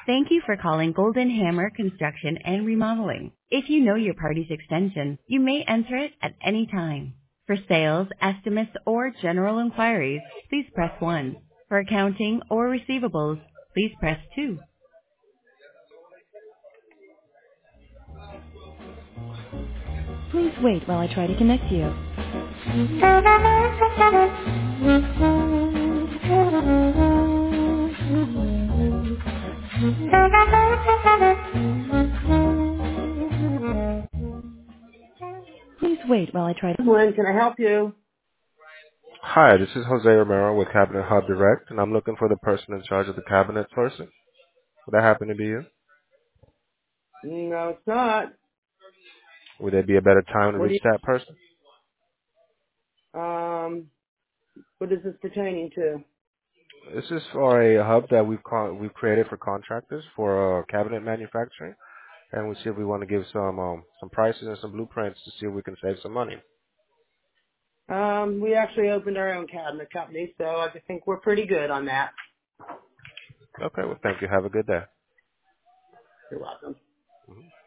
Thank you for calling Golden Hammer Construction and Remodeling. If you know your party's extension, you may enter it at any time. For sales, estimates, or general inquiries, please press 1. For accounting or receivables, please press 2. Please wait while I try to connect you. Please wait while I try to... Lynn, can I help you? Hi, this is Jose Romero with Cabinet Hub Direct, and I'm looking for the person in charge of the cabinet person. Would that happen to be you? No, it's not. Would there be a better time to What do reach you, that person? what is this pertaining to? This is for a hub that we've created for contractors for cabinet manufacturing, and we see if we want to give some prices and some blueprints to see if we can save some money. We actually opened our own cabinet company, so I just think we're pretty good on that. Okay, well, thank you. Have a good day. You're welcome.